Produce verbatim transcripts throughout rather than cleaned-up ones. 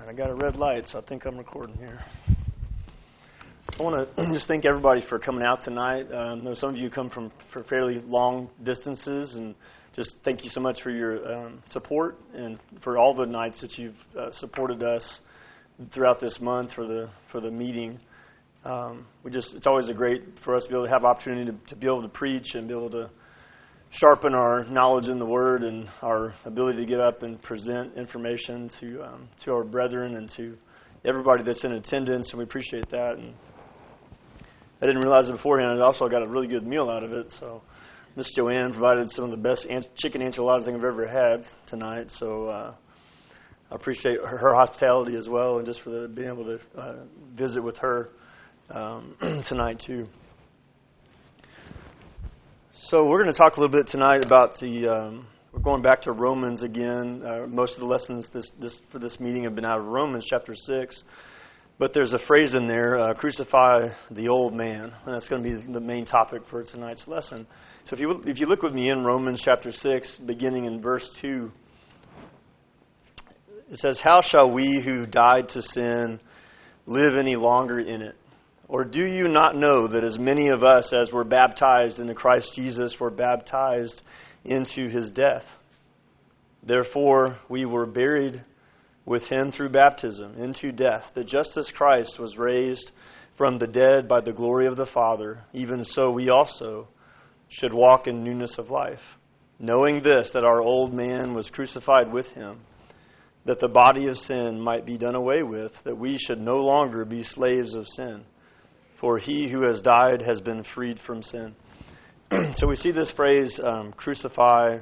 I got a red light, so I think I'm recording here. I want to just thank everybody for coming out tonight. Um, I know some of you come from for fairly long distances, and just thank you so much for your um, support and for all the nights that you've uh, supported us throughout this month for the for the meeting. Um, we just it's always a great for us to be able to have opportunity to, to be able to preach and be able to sharpen our knowledge in the Word and our ability to get up and present information to um, to our brethren and to everybody that's in attendance, and we appreciate that. And I didn't realize it beforehand. I also got a really good meal out of it. So Miss Joanne provided some of the best an- chicken enchiladas I think I've ever had tonight. So uh, I appreciate her, her hospitality as well, and just for the, being able to uh, visit with her um, tonight too. So we're going to talk a little bit tonight about the, um, we're going back to Romans again. Uh, most of the lessons this, this for this meeting have been out of Romans chapter six. But there's a phrase in there, uh, crucify the old man. And that's going to be the main topic for tonight's lesson. So if you if you look with me in Romans chapter six, beginning in verse two, it says, "How shall we who died to sin live any longer in it? Or do you not know that as many of us as were baptized into Christ Jesus were baptized into his death? Therefore we were buried with him through baptism into death, that just as Christ was raised from the dead by the glory of the Father, even so we also should walk in newness of life, knowing this, that our old man was crucified with him, that the body of sin might be done away with, that we should no longer be slaves of sin. For he who has died has been freed from sin." So we see this phrase, um, crucify,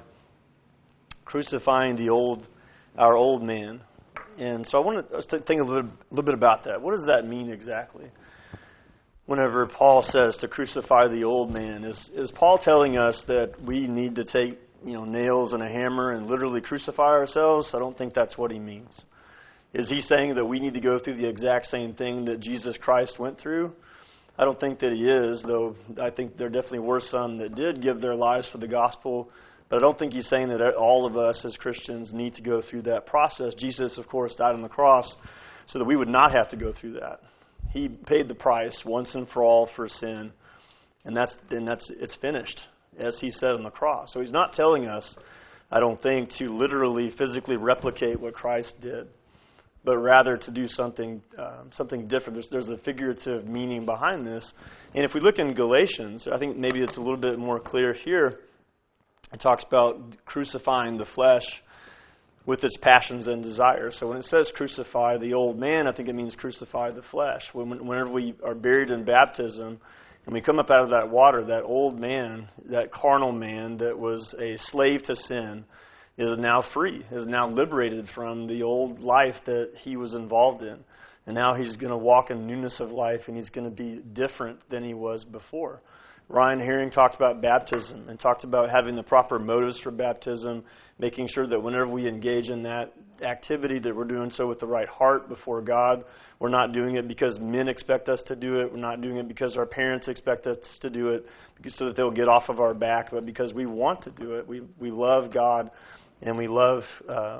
crucifying the old, our old man. And so I want us to think a little, a little bit about that. What does that mean exactly? Whenever Paul says to crucify the old man, is is Paul telling us that we need to take, you know, nails and a hammer and literally crucify ourselves? I don't think that's what he means. Is he saying that we need to go through the exact same thing that Jesus Christ went through? I don't think that he is, though I think there definitely were some that did give their lives for the gospel. But I don't think he's saying that all of us as Christians need to go through that process. Jesus, of course, died on the cross so that we would not have to go through that. He paid the price once and for all for sin, and that's and that's it's finished, as he said on the cross. So he's not telling us, I don't think, to literally, physically replicate what Christ did, but rather to do something um, something different. There's, there's a figurative meaning behind this. And if we look in Galatians, I think maybe it's a little bit more clear here. It talks about crucifying the flesh with its passions and desires. So when it says crucify the old man, I think it means crucify the flesh. When, whenever we are buried in baptism and we come up out of that water, that old man, that carnal man that was a slave to sin, is now free, is now liberated from the old life that he was involved in. And now he's going to walk in newness of life, and he's going to be different than he was before. Ryan Herring talked about baptism and talked about having the proper motives for baptism, making sure that whenever we engage in that activity that we're doing so with the right heart before God. We're not doing it because men expect us to do it. We're not doing it because our parents expect us to do it so that they'll get off of our back, but because we want to do it. We we love God and we love uh,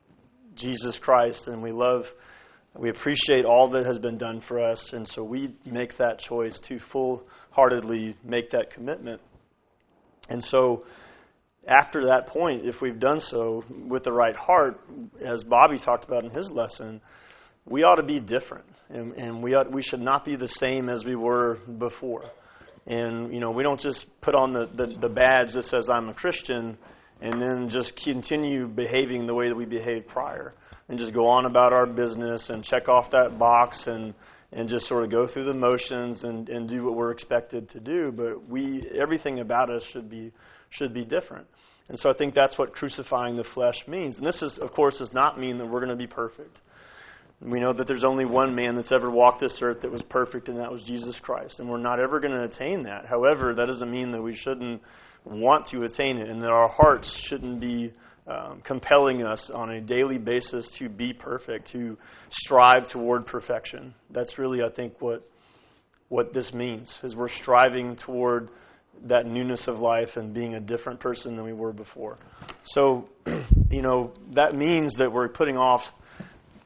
Jesus Christ, and we love We appreciate all that has been done for us, and so we make that choice to full-heartedly make that commitment. And so after that point, if we've done so with the right heart, as Bobby talked about in his lesson, we ought to be different, and, and we ought, we should not be the same as we were before. And, you know, we don't just put on the, the, the badge that says I'm a Christian and then just continue behaving the way that we behaved prior, and just go on about our business and check off that box and, and just sort of go through the motions and, and do what we're expected to do. But we everything about us should be should be different. And so I think that's what crucifying the flesh means. And this is, of course, does not mean that we're going to be perfect. We know that there's only one man that's ever walked this earth that was perfect, and that was Jesus Christ. And we're not ever going to attain that. However, that doesn't mean that we shouldn't want to attain it, and that our hearts shouldn't be Um, compelling us on a daily basis to be perfect, to strive toward perfection. That's really, I think, what what this means, is we're striving toward that newness of life and being a different person than we were before. So, you know, that means that we're putting off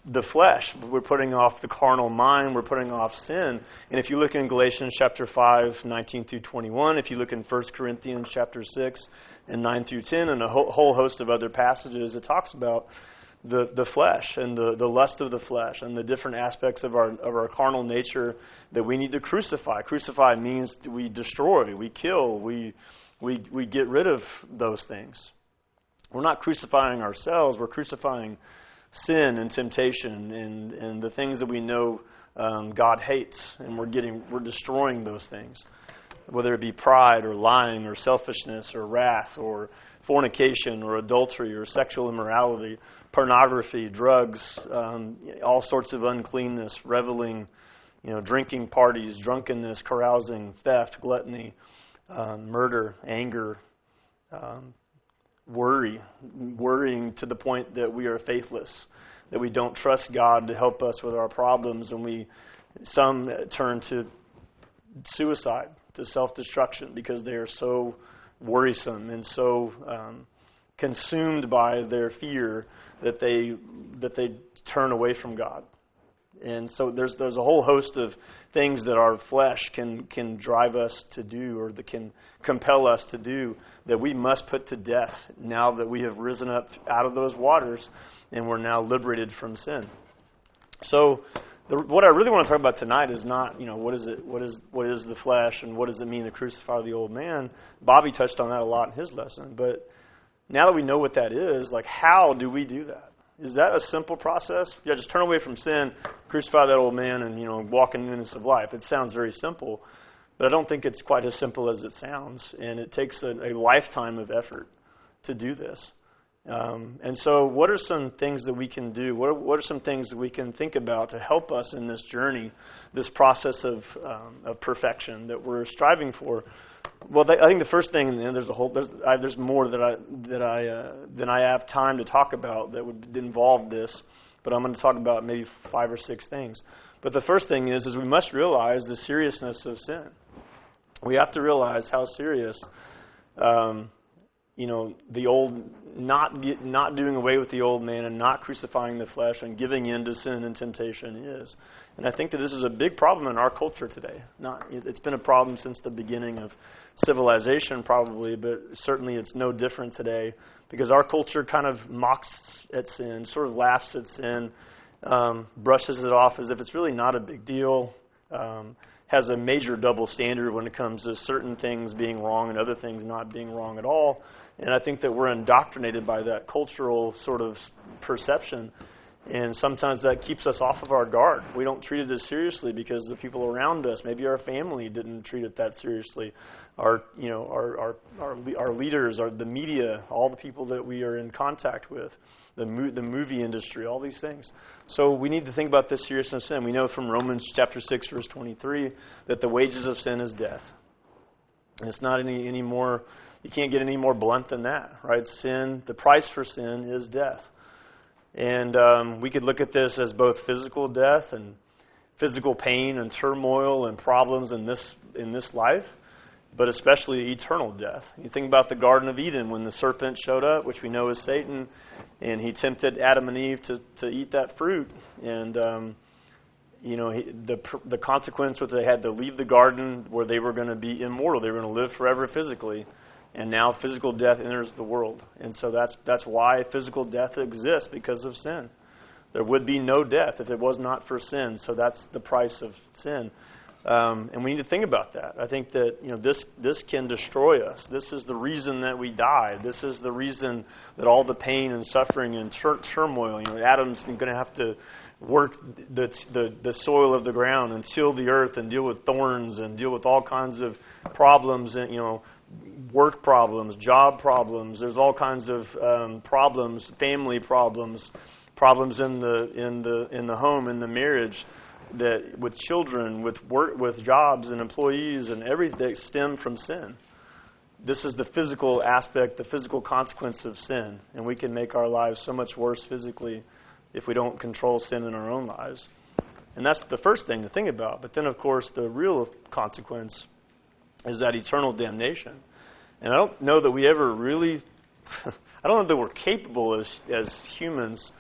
the flesh. We're putting off the carnal mind. We're putting off sin. And if you look in Galatians chapter five, nineteen through twenty-one, if you look in First Corinthians chapter six and nine through ten, and a whole, whole host of other passages, it talks about the, the flesh and the, the lust of the flesh and the different aspects of our of our carnal nature that we need to crucify. Crucify means we destroy, we kill, we we we get rid of those things. We're not crucifying ourselves. We're crucifying sin and temptation and, and the things that we know um, God hates, and we're getting we're destroying those things, whether it be pride or lying or selfishness or wrath or fornication or adultery or sexual immorality, pornography, drugs, um, all sorts of uncleanness, reveling, you know, drinking parties, drunkenness, carousing, theft, gluttony, um, murder, anger. Um, Worry, worrying to the point that we are faithless, that we don't trust God to help us with our problems, and we some turn to suicide, to self-destruction, because they are so worrisome and so um, consumed by their fear that they that they turn away from God. And so there's there's a whole host of things that our flesh can can drive us to do, or that can compel us to do, that we must put to death now that we have risen up out of those waters and we're now liberated from sin. So the, what I really want to talk about tonight is not, you know, what is it, what is what is the flesh and what does it mean to crucify the old man. Bobby touched on that a lot in his lesson. But now that we know what that is, like, how do we do that? Is that a simple process? Yeah, just turn away from sin, crucify that old man, and, you know, walk in newness of life. It sounds very simple, but I don't think it's quite as simple as it sounds, and it takes a, a lifetime of effort to do this. Um, and so what are some things that we can do? What are, what are some things that we can think about to help us in this journey, this process of, um, of perfection that we're striving for? Well, I think the first thing, and there's a whole, there's, I, there's more that I that I uh, than I have time to talk about that would involve this, but I'm going to talk about maybe five or six things. But the first thing is, is we must realize the seriousness of sin. We have to realize how serious, um, you know, the old not get, not doing away with the old man and not crucifying the flesh and giving in to sin and temptation is. And I think that this is a big problem in our culture today. Not, it's been a problem since the beginning of civilization, probably, but certainly it's no different today, because our culture kind of mocks at sin, sort of laughs at sin, um, brushes it off as if it's really not a big deal, um, has a major double standard when it comes to certain things being wrong and other things not being wrong at all. And I think that we're indoctrinated by that cultural sort of perception. And sometimes that keeps us off of our guard. We don't treat it as seriously because the people around us, maybe our family, didn't treat it that seriously. Our, you know, our our our, our leaders, our the media, all the people that we are in contact with, the mo- the movie industry, all these things. So we need to think about this seriousness of sin. We know from Romans chapter six, verse twenty-three, that the wages of sin is death. And it's not any any more. You can't get any more blunt than that, right? Sin, the price for sin is death. And um, we could look at this as both physical death and physical pain and turmoil and problems in this in this life, but especially eternal death. You think about the Garden of Eden when the serpent showed up, which we know is Satan, and he tempted Adam and Eve to, to eat that fruit. And um, you know he, the the consequence was they had to leave the garden where they were going to be immortal. They were going to live forever physically. And now physical death enters the world. And so that's that's why physical death exists, because of sin. There would be no death if it was not for sin. So that's the price of sin. Um, and we need to think about that. I think that, you know, this this can destroy us. This is the reason that we die. This is the reason that all the pain and suffering and tur- turmoil, you know, Adam's going to have to work the, the the soil of the ground and till the earth and deal with thorns and deal with all kinds of problems and, you know, work problems, job problems. There's all kinds of um, problems, family problems, problems in the in the in the home, in the marriage, that with children, with work, with jobs and employees and everything that stem from sin. This is the physical aspect, the physical consequence of sin, and we can make our lives so much worse physically if we don't control sin in our own lives. And that's the first thing to think about. But then, of course, the real consequence is that eternal damnation. And I don't know that we ever really, I don't know that we're capable as, as humans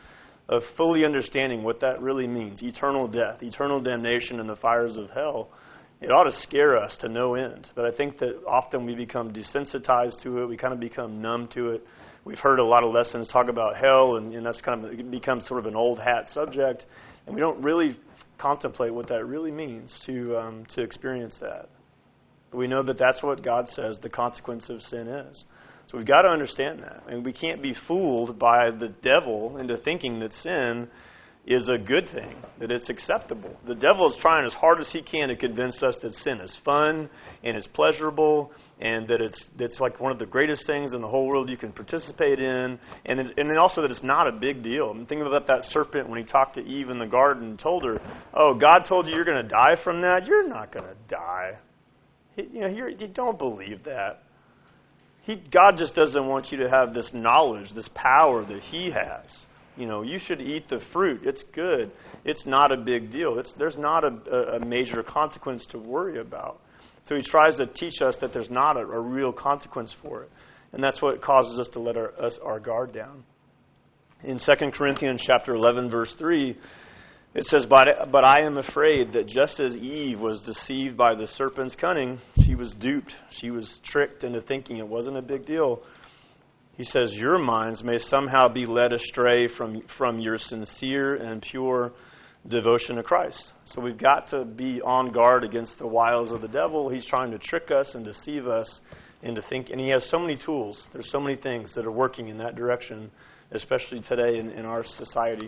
of fully understanding what that really means, eternal death, eternal damnation in the fires of hell, it ought to scare us to no end. But I think that often we become desensitized to it. We kind of become numb to it. We've heard a lot of lessons talk about hell, and, and that's kind of it becomes sort of an old hat subject, and we don't really contemplate what that really means to um, to experience that. But we know that that's what God says the consequence of sin is. So we've got to understand that. And we can't be fooled by the devil into thinking that sin is a good thing, that it's acceptable. The devil is trying as hard as he can to convince us that sin is fun and is pleasurable and that it's it's like one of the greatest things in the whole world you can participate in, and it, and then also that it's not a big deal. I'm thinking about that serpent when he talked to Eve in the garden and told her, oh, God told you you're going to die from that? You're not going to die. He, you know, you're, you don't believe that. He, God just doesn't want you to have this knowledge, this power that He has. You know, you should eat the fruit. It's good. It's not a big deal. It's, there's not a, a major consequence to worry about. So He tries to teach us that there's not a, a real consequence for it. And that's what causes us to let our, us, our guard down. In Second Corinthians chapter eleven, verse three, it says, but, but I am afraid that just as Eve was deceived by the serpent's cunning, she was duped. She was tricked into thinking it wasn't a big deal. He says, your minds may somehow be led astray from, from your sincere and pure devotion to Christ. So we've got to be on guard against the wiles of the devil. He's trying to trick us and deceive us into thinking. And he has so many tools. There's so many things that are working in that direction, especially today in, in our society.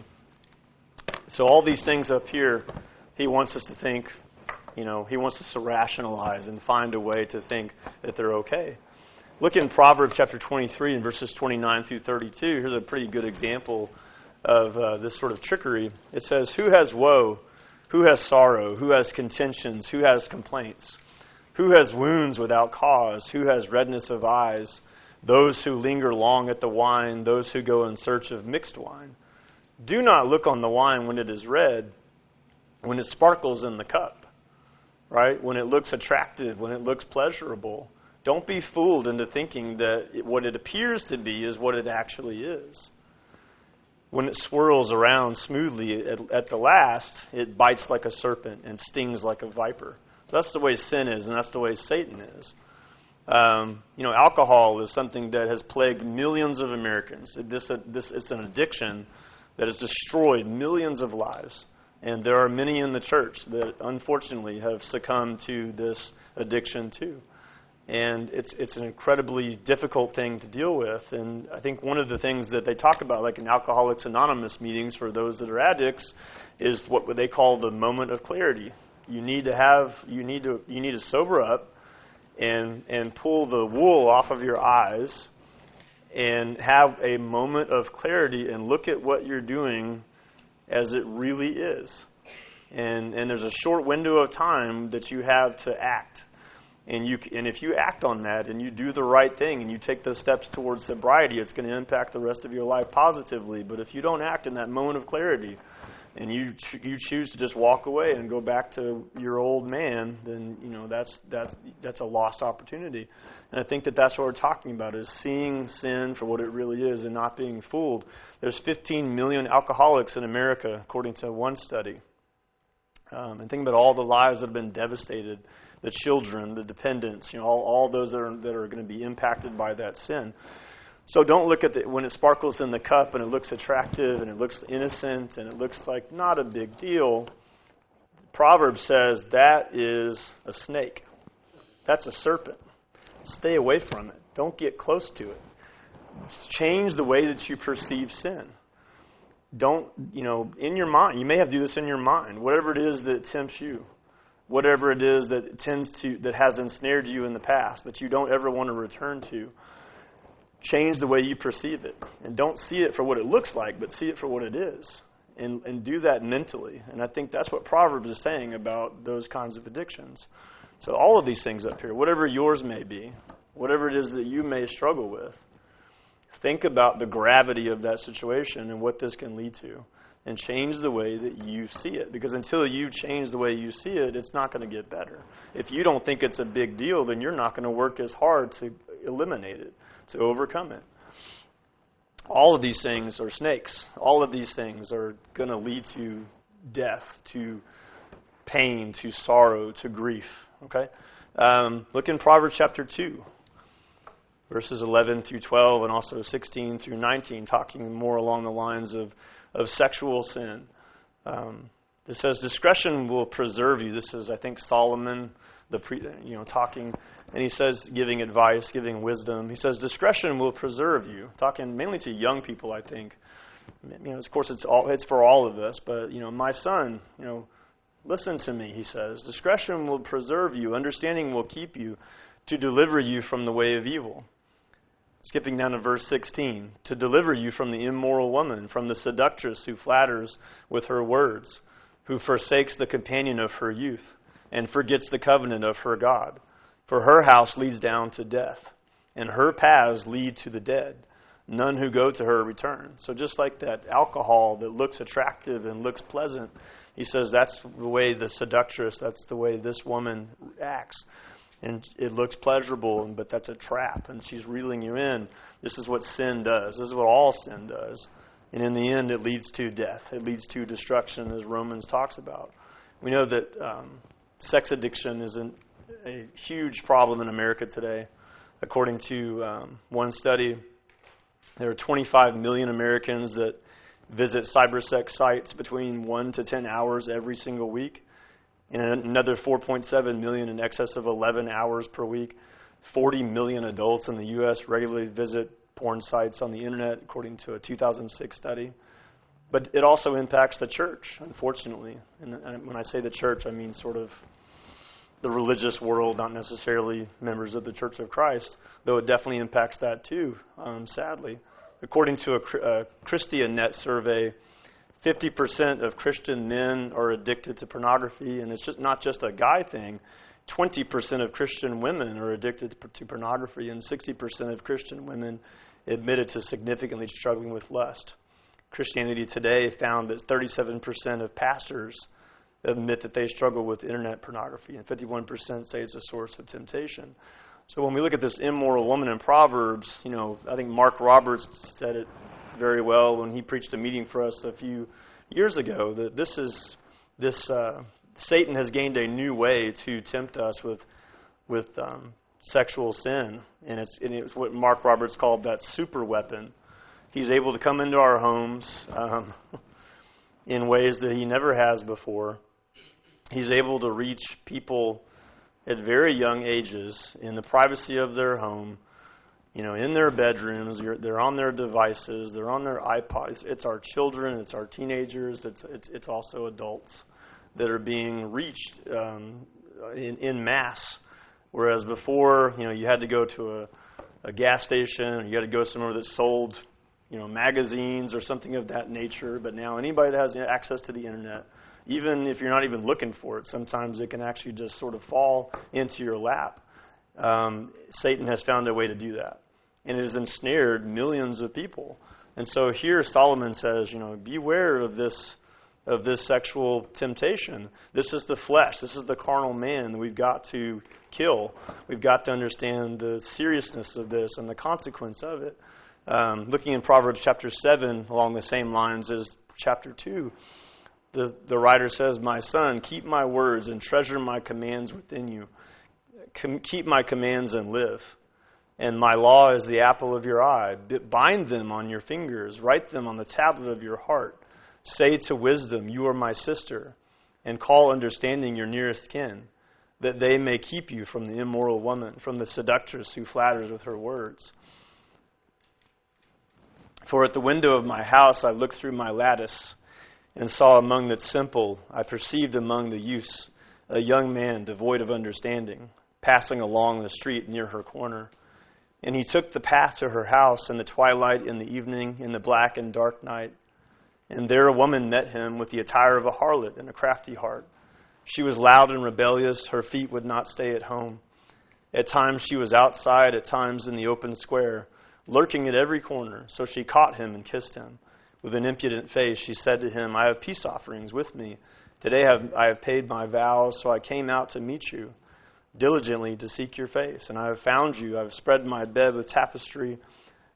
So all these things up here, he wants us to think, you know, he wants us to rationalize and find a way to think that they're okay. Look in Proverbs chapter twenty-three and verses twenty-nine through thirty-two. Here's a pretty good example of uh, this sort of trickery. It says, who has woe? Who has sorrow? Who has contentions? Who has complaints? Who has wounds without cause? Who has redness of eyes? Those who linger long at the wine, those who go in search of mixed wine. Do not look on the wine when it is red, when it sparkles in the cup, right? When it looks attractive, when it looks pleasurable. Don't be fooled into thinking that it, what it appears to be is what it actually is. When it swirls around smoothly at, at the last, it bites like a serpent and stings like a viper. So that's the way sin is, and that's the way Satan is. Um, you know, alcohol is something that has plagued millions of Americans. It, this, uh, this, it's an addiction that has destroyed millions of lives. And there are many in the church that unfortunately have succumbed to this addiction too. And it's it's an incredibly difficult thing to deal with. And I think one of the things that they talk about, like in Alcoholics Anonymous meetings for those that are addicts, is what they call the moment of clarity. You need to have you need to you need to sober up and and pull the wool off of your eyes and have a moment of clarity and look at what you're doing as it really is. And and there's a short window of time that you have to act. And you and if you act on that and you do the right thing and you take those steps towards sobriety, it's going to impact the rest of your life positively. But if you don't act in that moment of clarity and you ch- you choose to just walk away and go back to your old man, then you know that's that's that's a lost opportunity. And I think that that's what we're talking about, is seeing sin for what it really is and not being fooled. There's fifteen million alcoholics in America, according to one study. Um, and think about all the lives that have been devastated, the children, the dependents, you know, all, all those that are that are going to be impacted by that sin. So don't look at the, when it sparkles in the cup and it looks attractive and it looks innocent and it looks like not a big deal. Proverbs says that is a snake. That's a serpent. Stay away from it. Don't get close to it. Change the way that you perceive sin. Don't, you know, in your mind, you may have to do this in your mind, whatever it is that tempts you, whatever it is that tends to, that has ensnared you in the past, that you don't ever want to return to. Change the way you perceive it. And don't see it for what it looks like, but see it for what it is. And, and do that mentally. And I think that's what Proverbs is saying about those kinds of addictions. So all of these things up here, whatever yours may be, whatever it is that you may struggle with, think about the gravity of that situation and what this can lead to. And change the way that you see it. Because until you change the way you see it, it's not going to get better. If you don't think it's a big deal, then you're not going to work as hard to eliminate it, to overcome it. All of these things are snakes. All of these things are going to lead to death, to pain, to sorrow, to grief. Okay? Um, look in Proverbs chapter two, verses eleven through twelve, and also sixteen through nineteen, talking more along the lines of, of sexual sin. Um, it says, discretion will preserve you. This is, I think, Solomon, the pre, you know, talking, and he says, giving advice, giving wisdom. He says, discretion will preserve you. Talking mainly to young people, I think. You know, of course, it's all it's for all of us, but you know, my son, you know, listen to me. He says, discretion will preserve you. Understanding will keep you, to deliver you from the way of evil. Skipping down to verse sixteen, to deliver you from the immoral woman, from the seductress who flatters with her words, who forsakes the companion of her youth, and forgets the covenant of her God. For her house leads down to death, and her paths lead to the dead. None who go to her return. So just like that alcohol that looks attractive and looks pleasant, he says that's the way the seductress, that's the way this woman acts. And it looks pleasurable, but that's a trap, and she's reeling you in. This is what sin does. This is what all sin does. And in the end, it leads to death. It leads to destruction, as Romans talks about. We know that um, sex addiction is an, a huge problem in America today. According to um, one study, there are twenty-five million Americans that visit cybersex sites between one to ten hours every single week. And another four point seven million in excess of eleven hours per week. forty million adults in the U S regularly visit porn sites on the internet, according to a two thousand six study. But it also impacts the church, unfortunately. And when I say the church, I mean sort of the religious world, not necessarily members of the Church of Christ, though it definitely impacts that too, um, sadly. According to a, a ChristiaNet survey, fifty percent of Christian men are addicted to pornography, and it's just not just a guy thing. twenty percent of Christian women are addicted to pornography, and sixty percent of Christian women admitted to significantly struggling with lust. Christianity Today found that thirty-seven percent of pastors admit that they struggle with internet pornography, and fifty-one percent say it's a source of temptation. So when we look at this immoral woman in Proverbs, you know, I think Mark Roberts said it very well when he preached a meeting for us a few years ago, that this is this uh, Satan has gained a new way to tempt us with with um, sexual sin, and it's and it's what Mark Roberts called that super weapon. He's able to come into our homes um, in ways that he never has before. He's able to reach people at very young ages in the privacy of their home, you know, in their bedrooms. They're on their devices. They're on their iPods. It's our children. It's our teenagers. It's it's, it's also adults that are being reached um, in, in mass. Whereas before, you know, you had to go to a, a gas station, or you had to go somewhere that sold, you know, magazines or something of that nature. But now anybody that has access to the internet, even if you're not even looking for it, sometimes it can actually just sort of fall into your lap. Um, Satan has found a way to do that, and it has ensnared millions of people. And so here Solomon says, you know, beware of this of this sexual temptation. This is the flesh. This is the carnal man that we've got to kill. We've got to understand the seriousness of this and the consequence of it. Um, looking in Proverbs chapter seven, along the same lines as chapter two, the, the writer says, my son, keep my words and treasure my commands within you. Com- keep my commands and live. And my law is the apple of your eye. Bind them on your fingers. Write them on the tablet of your heart. Say to wisdom, you are my sister, and call understanding your nearest kin, that they may keep you from the immoral woman, from the seductress who flatters with her words. For at the window of my house I looked through my lattice, and saw among the simple, I perceived among the youths, a young man devoid of understanding, passing along the street near her corner. And he took the path to her house in the twilight, in the evening, in the black and dark night. And there a woman met him with the attire of a harlot and a crafty heart. She was loud and rebellious. Her feet would not stay at home. At times she was outside, at times in the open square, lurking at every corner. So she caught him and kissed him. With an impudent face she said to him, I have peace offerings with me. Today have, I have paid my vows, so I came out to meet you, diligently to seek your face. And I have found you. I have spread my bed with tapestry.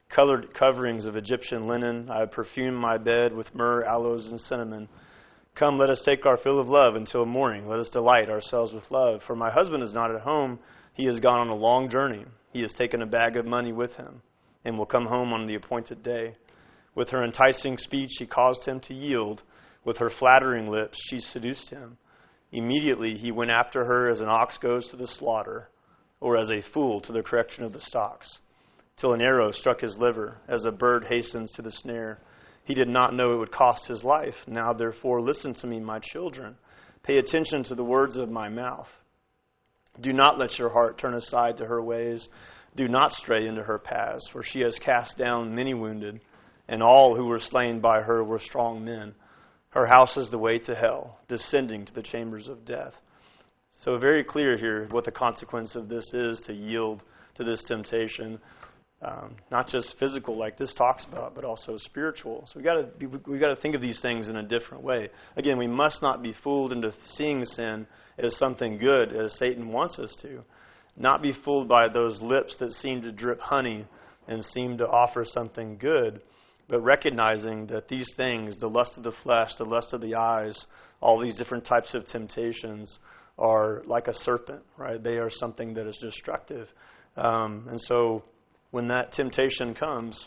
colored coverings of Egyptian linen. I have perfumed my bed with myrrh, aloes, and cinnamon. Come, let us take our fill of love until morning. Let us delight ourselves with love. For my husband is not at home. He has gone on a long journey. He has taken a bag of money with him and will come home on the appointed day. With her enticing speech, she caused him to yield. With her flattering lips, she seduced him. Immediately he went after her as an ox goes to the slaughter, or as a fool to the correction of the stocks, till an arrow struck his liver, as a bird hastens to the snare. He did not know it would cost his life. Now therefore listen to me, my children. Pay attention to the words of my mouth. Do not let your heart turn aside to her ways. Do not stray into her paths, for she has cast down many wounded, and all who were slain by her were strong men. Her house is the way to hell, descending to the chambers of death. So very clear here what the consequence of this is, to yield to this temptation. Um, not just physical, like this talks about, but also spiritual. So we got to we got to think of these things in a different way. Again, we must not be fooled into seeing sin as something good, as Satan wants us to. Not be fooled by those lips that seem to drip honey and seem to offer something good, but recognizing that these things, the lust of the flesh, the lust of the eyes, all these different types of temptations are like a serpent, right? They are something that is destructive. Um, and so when that temptation comes,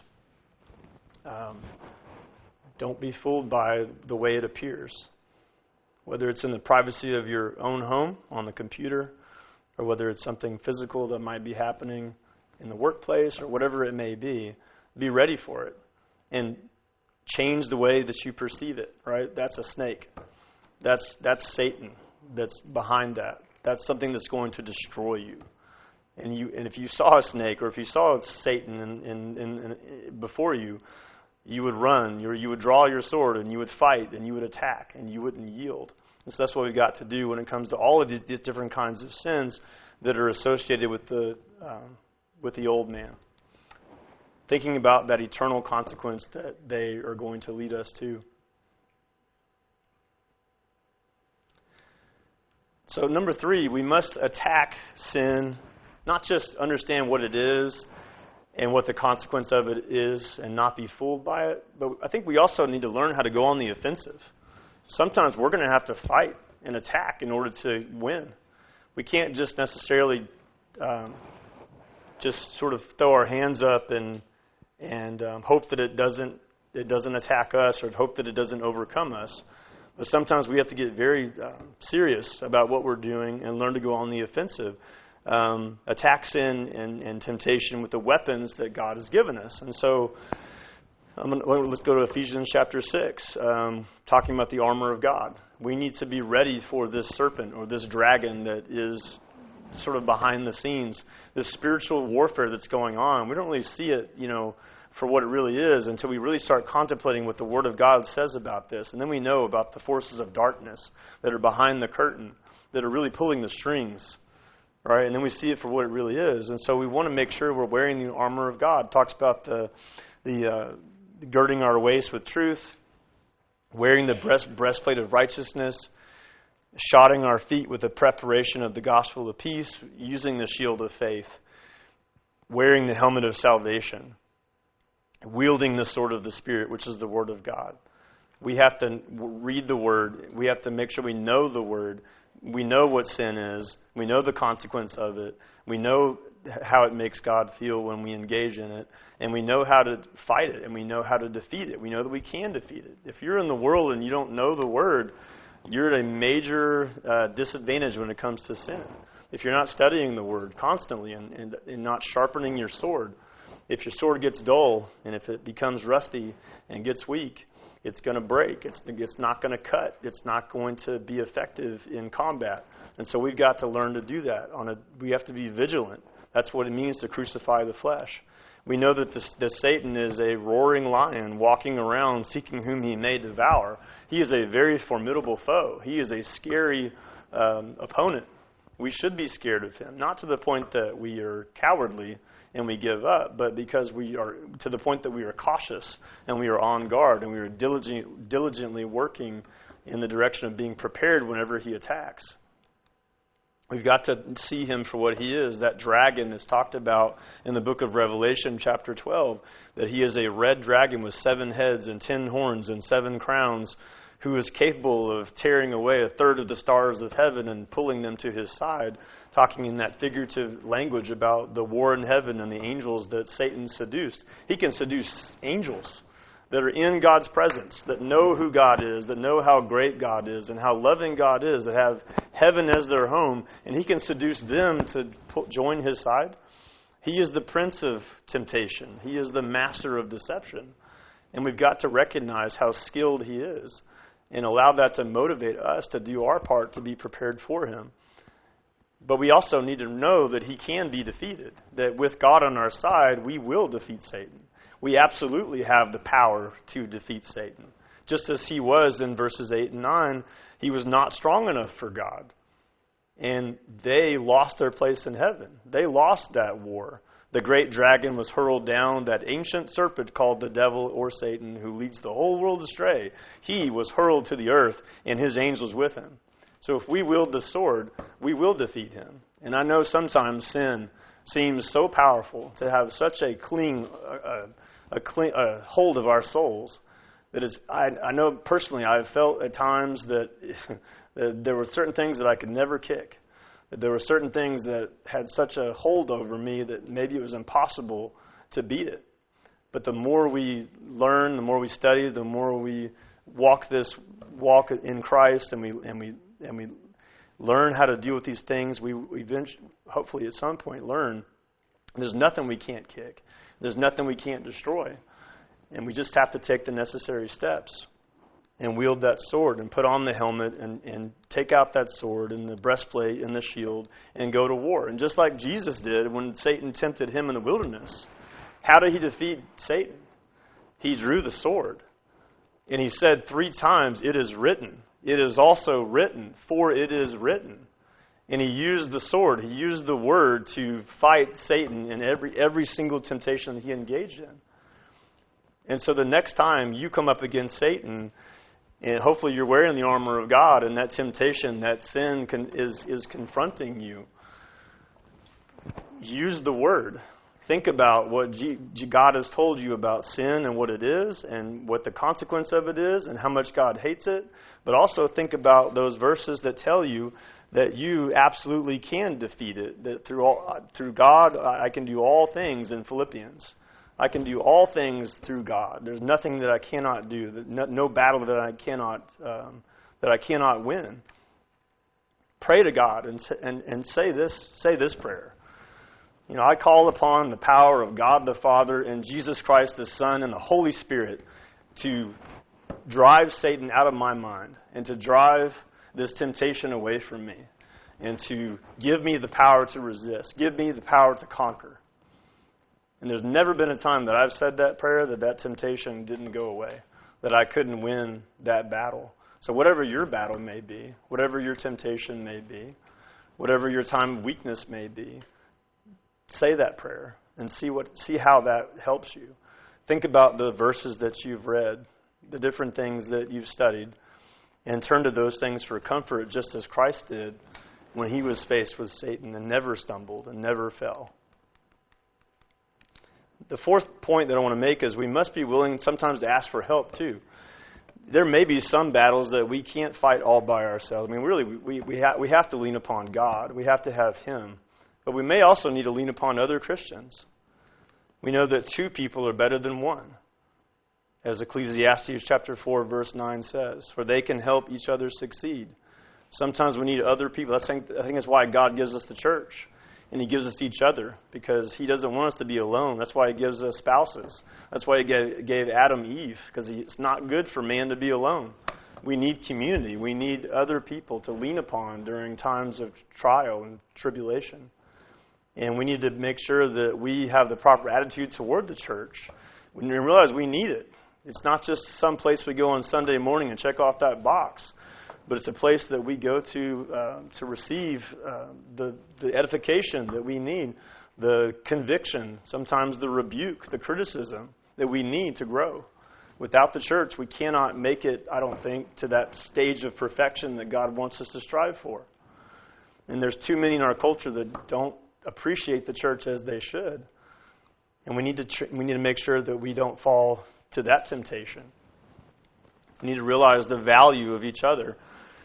um, don't be fooled by the way it appears. Whether it's in the privacy of your own home, on the computer, or whether it's something physical that might be happening in the workplace, or whatever it may be, be ready for it. And change the way that you perceive it, right? That's a snake. That's that's Satan that's behind that. That's something that's going to destroy you. And you, and if you saw a snake, or if you saw Satan in, in, in, in, before you, you would run, you, you would draw your sword, and you would fight, and you would attack, and you wouldn't yield. And so that's what we've got to do when it comes to all of these, these different kinds of sins that are associated with the um, with the old man. Thinking about that eternal consequence that they are going to lead us to. So number three, we must attack sin, not just understand what it is and what the consequence of it is and not be fooled by it, but I think we also need to learn how to go on the offensive. Sometimes we're going to have to fight and attack in order to win. We can't just necessarily um, just sort of throw our hands up and and um, hope that it doesn't it doesn't attack us, or hope that it doesn't overcome us. But sometimes we have to get very uh, serious about what we're doing and learn to go on the offensive. Um, attack sin and, and temptation with the weapons that God has given us. And so I'm gonna, let's go to Ephesians chapter six, um, talking about the armor of God. We need to be ready for this serpent or this dragon that is sort of behind the scenes, this spiritual warfare that's going on. We don't really see it, you know, for what it really is until we really start contemplating what the Word of God says about this. And then we know about the forces of darkness that are behind the curtain, that are really pulling the strings, right? And then we see it for what it really is. And so we want to make sure we're wearing the armor of God. It talks about the the uh, girding our waist with truth, wearing the breast breastplate of righteousness, shodding our feet with the preparation of the gospel of peace, using the shield of faith, wearing the helmet of salvation, wielding the sword of the Spirit, which is the Word of God. We have to read the Word. We have to make sure we know the Word. We know what sin is. We know the consequence of it. We know how it makes God feel when we engage in it. And we know how to fight it. And we know how to defeat it. We know that we can defeat it. If you're in the world and you don't know the Word, you're at a major uh, disadvantage when it comes to sin. If you're not studying the Word constantly and, and, and not sharpening your sword, if your sword gets dull and if it becomes rusty and gets weak, it's going to break. It's, it's not going to cut. It's not going to be effective in combat. And so we've got to learn to do that. On a, we have to be vigilant. That's what it means to crucify the flesh. We know that, this, that Satan is a roaring lion walking around seeking whom he may devour. He is a very formidable foe. He is a scary um, opponent. We should be scared of him, not to the point that we are cowardly and we give up, but because we are to the point that we are cautious and we are on guard and we are diligent, diligently working in the direction of being prepared whenever he attacks. We've got to see him for what he is. That dragon is talked about in the book of Revelation, chapter twelve, that he is a red dragon with seven heads and ten horns and seven crowns, who is capable of tearing away a third of the stars of heaven and pulling them to his side, talking in that figurative language about the war in heaven and the angels that Satan seduced. He can seduce angels that are in God's presence, that know who God is, that know how great God is and how loving God is, that have heaven as their home, and he can seduce them to put, join his side. He is the prince of temptation. He is the master of deception. And we've got to recognize how skilled he is and allow that to motivate us to do our part to be prepared for him. But we also need to know that he can be defeated, that with God on our side, we will defeat Satan. We absolutely have the power to defeat Satan. Just as he was in verses eight and nine, he was not strong enough for God. And they lost their place in heaven. They lost that war. The great dragon was hurled down, that ancient serpent called the devil or Satan, who leads the whole world astray. He was hurled to the earth, and his angels with him. So if we wield the sword, we will defeat him. And I know sometimes sin seems so powerful to have such a cling, a, a, cling, a hold of our souls that is. I, I know personally I've felt at times that, that there were certain things that I could never kick. That there were certain things that had such a hold over me that maybe it was impossible to beat it. But the more we learn, the more we study, the more we walk this walk in Christ, and we and we and we learn how to deal with these things, we, we eventually, hopefully at some point, learn there's nothing we can't kick. There's nothing we can't destroy. And we just have to take the necessary steps and wield that sword and put on the helmet and, and take out that sword and the breastplate and the shield and go to war. And just like Jesus did when Satan tempted him in the wilderness, how did he defeat Satan? He drew the sword. And he said three times, "It is written. It is also written, for it is written." And he used the sword. He used the word to fight Satan in every every single temptation that he engaged in. And so the next time you come up against Satan, and hopefully you're wearing the armor of God, and that temptation, that sin can, is, is confronting you, use the word. Think about what G- God has told you about sin and what it is and what the consequence of it is and how much God hates it. But also think about those verses that tell you that you absolutely can defeat it. That through all, through God, I can do all things in Philippians. I can do all things through God. There's nothing that I cannot do. No, no battle that I cannot um, that I cannot win. Pray to God and and and say this say this prayer. You know, I call upon the power of God the Father and Jesus Christ the Son and the Holy Spirit to drive Satan out of my mind and to drive this temptation away from me and to give me the power to resist, give me the power to conquer. And there's never been a time that I've said that prayer that that temptation didn't go away, that I couldn't win that battle. So whatever your battle may be, whatever your temptation may be, whatever your time of weakness may be, say that prayer and see what see how that helps you. Think about the verses that you've read, the different things that you've studied, and turn to those things for comfort, just as Christ did when he was faced with Satan and never stumbled and never fell. The fourth point that I want to make is we must be willing sometimes to ask for help too. There may be some battles that we can't fight all by ourselves. I mean, really, we we, ha- we have to lean upon God. We have to have him. But we may also need to lean upon other Christians. We know that two people are better than one, as Ecclesiastes chapter four, verse nine says, for they can help each other succeed. Sometimes we need other people. I think, I think that's why God gives us the church, and he gives us each other, because he doesn't want us to be alone. That's why he gives us spouses. That's why he gave, gave Adam Eve, because it's not good for man to be alone. We need community. We need other people to lean upon during times of trial and tribulation. And we need to make sure that we have the proper attitude toward the church. We realize we need it. It's not just some place we go on Sunday morning and check off that box, but it's a place that we go to uh, to receive uh, the, the edification that we need, the conviction, sometimes the rebuke, the criticism that we need to grow. Without the church, we cannot make it, I don't think, to that stage of perfection that God wants us to strive for. And there's too many in our culture that don't appreciate the church as they should. And we need to tr- we need to make sure that we don't fall to that temptation. We need to realize the value of each other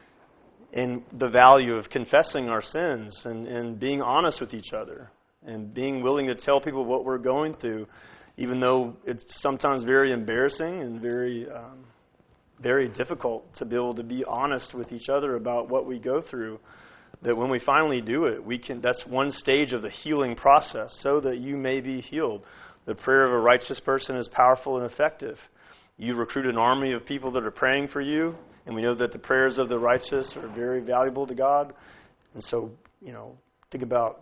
and the value of confessing our sins and, and being honest with each other and being willing to tell people what we're going through, even though it's sometimes very embarrassing and very um, very difficult to be able to be honest with each other about what we go through. That when we finally do it, we can. That's one stage of the healing process, so that you may be healed. The prayer of a righteous person is powerful and effective. You recruit an army of people that are praying for you, and we know that the prayers of the righteous are very valuable to God. And so, you know, think about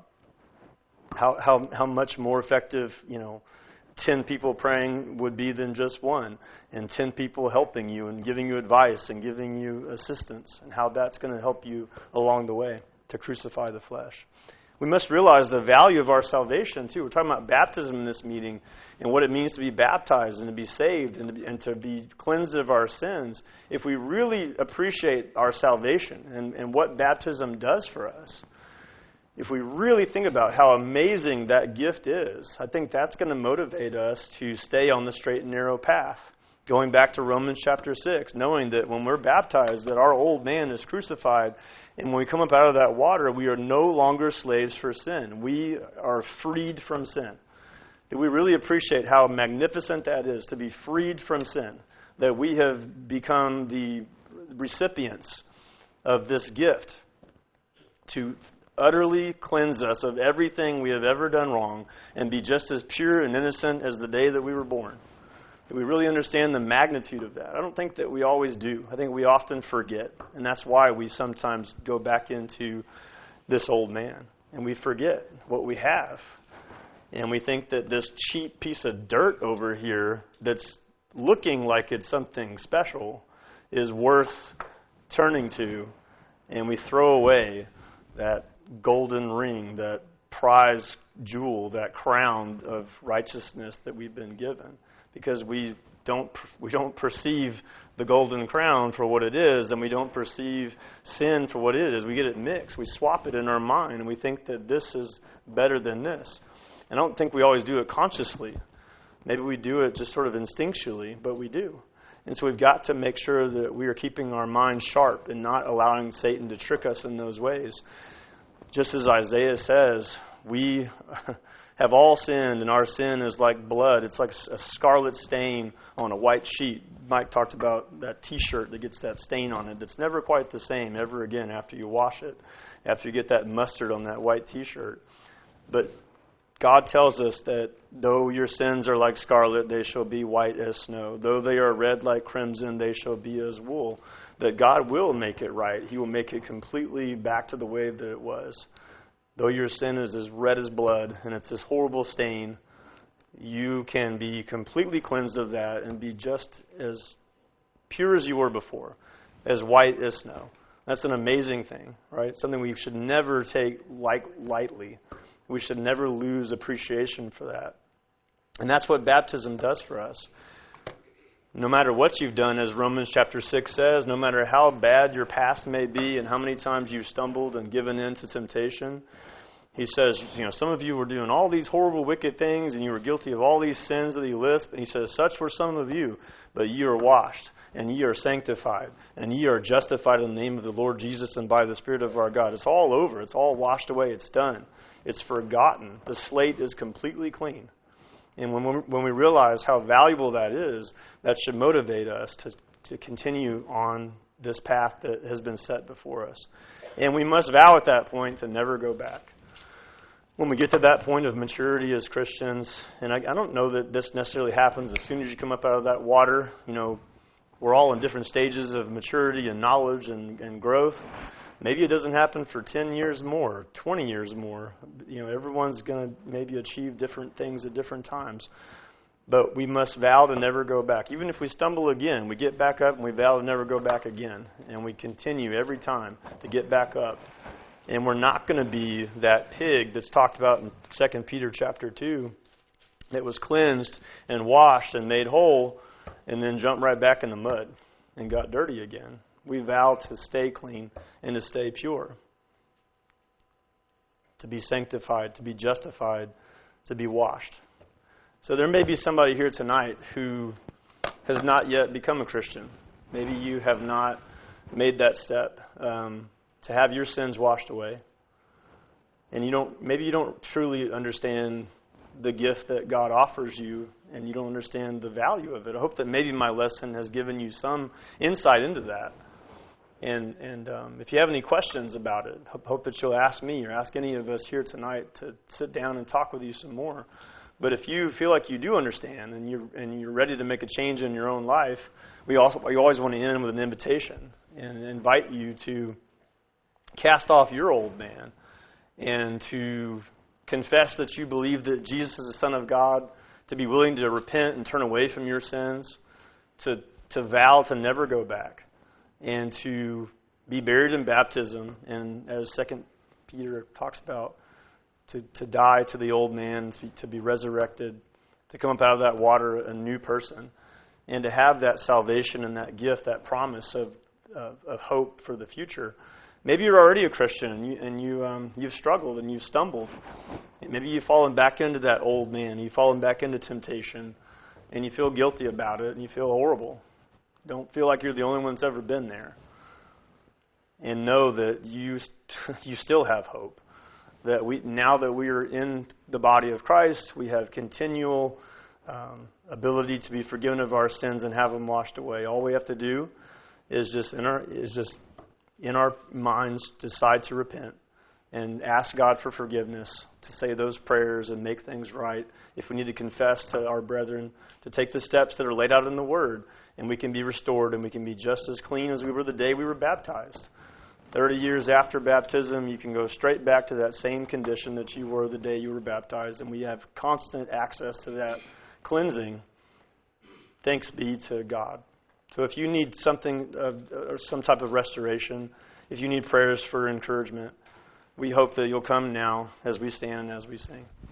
how how how much more effective, you know, ten people praying would be than just one, and ten people helping you and giving you advice and giving you assistance, and how that's going to help you along the way to crucify the flesh. We must realize the value of our salvation, too. We're talking about baptism in this meeting and what it means to be baptized and to be saved and to be, and to be cleansed of our sins. If we really appreciate our salvation and, and what baptism does for us, if we really think about how amazing that gift is, I think that's going to motivate us to stay on the straight and narrow path. Going back to Romans chapter six, knowing that when we're baptized, that our old man is crucified, and when we come up out of that water, we are no longer slaves for sin. We are freed from sin. Do we really appreciate how magnificent that is, to be freed from sin? That we have become the recipients of this gift to utterly cleanse us of everything we have ever done wrong and be just as pure and innocent as the day that we were born. Do we really understand the magnitude of that? I don't think that we always do. I think we often forget, and that's why we sometimes go back into this old man, and we forget what we have. And we think that this cheap piece of dirt over here that's looking like it's something special is worth turning to, and we throw away that golden ring, that prize jewel, that crown of righteousness that we've been given, because we don't we don't perceive the golden crown for what it is, and we don't perceive sin for what it is. We get it mixed. We swap it in our mind, and we think that this is better than this. And I don't think we always do it consciously. Maybe we do it just sort of instinctually, but we do. And so we've got to make sure that we are keeping our minds sharp and not allowing Satan to trick us in those ways. Just as Isaiah says, we have all sinned, and our sin is like blood. It's like a scarlet stain on a white sheet. Mike talked about that T-shirt that gets that stain on it. It's never quite the same ever again after you wash it, after you get that mustard on that white T-shirt. But God tells us that though your sins are like scarlet, they shall be white as snow. Though they are red like crimson, they shall be as wool. That God will make it right. He will make it completely back to the way that it was. Though your sin is as red as blood and it's this horrible stain, you can be completely cleansed of that and be just as pure as you were before, as white as snow. That's an amazing thing, right? Something we should never take like lightly. We should never lose appreciation for that. And that's what baptism does for us. No matter what you've done, as Romans chapter six says, no matter how bad your past may be and how many times you've stumbled and given in to temptation, he says, you know, some of you were doing all these horrible, wicked things, and you were guilty of all these sins that he lists. And he says, such were some of you, but ye are washed, and ye are sanctified, and ye are justified in the name of the Lord Jesus and by the Spirit of our God. It's all over. It's all washed away. It's done. It's forgotten. The slate is completely clean. And when we, when we realize how valuable that is, that should motivate us to, to continue on this path that has been set before us. And we must vow at that point to never go back. When we get to that point of maturity as Christians, and I, I don't know that this necessarily happens as soon as you come up out of that water. You know, we're all in different stages of maturity and knowledge and, and growth. Maybe it doesn't happen for ten years more, twenty years more. You know, everyone's going to maybe achieve different things at different times. But we must vow to never go back. Even if we stumble again, we get back up and we vow to never go back again. And we continue every time to get back up. And we're not going to be that pig that's talked about in Second Peter chapter two that was cleansed and washed and made whole and then jumped right back in the mud and got dirty again. We vow to stay clean and to stay pure. to be sanctified, to be justified, to be washed. So there may be somebody here tonight who has not yet become a Christian. Maybe you have not made that step um, to have your sins washed away. And you don't. Maybe you don't truly understand the gift that God offers you, and you don't understand the value of it. I hope that maybe my lesson has given you some insight into that. And and um, if you have any questions about it, hope, hope that you'll ask me or ask any of us here tonight to sit down and talk with you some more. But if you feel like you do understand and you're and you're ready to make a change in your own life, we also we always want to end with an invitation and invite you to cast off your old man and to confess that you believe that Jesus is the Son of God, to be willing to repent and turn away from your sins, to to vow to never go back, and to be buried in baptism, and as Second Peter talks about, to, to die to the old man, to be, to be resurrected, to come up out of that water a new person, and to have that salvation and that gift, that promise of of, of hope for the future. Maybe you're already a Christian and you and you um, you've struggled and you've stumbled. And maybe you've fallen back into that old man. You've fallen back into temptation, and you feel guilty about it, and you feel horrible. Don't feel like you're the only one that's ever been there. And know that you you still have hope. That we now that we are in the body of Christ, we have continual um, ability to be forgiven of our sins and have them washed away. All we have to do is just in our is just in our minds decide to repent and ask God for forgiveness, to say those prayers and make things right. If we need to confess to our brethren, to take the steps that are laid out in the Word, and we can be restored and we can be just as clean as we were the day we were baptized. Thirty years after baptism, you can go straight back to that same condition that you were the day you were baptized, and we have constant access to that cleansing. Thanks be to God. So if you need something, uh, or some type of restoration, if you need prayers for encouragement, we hope that you'll come now as we stand and as we sing.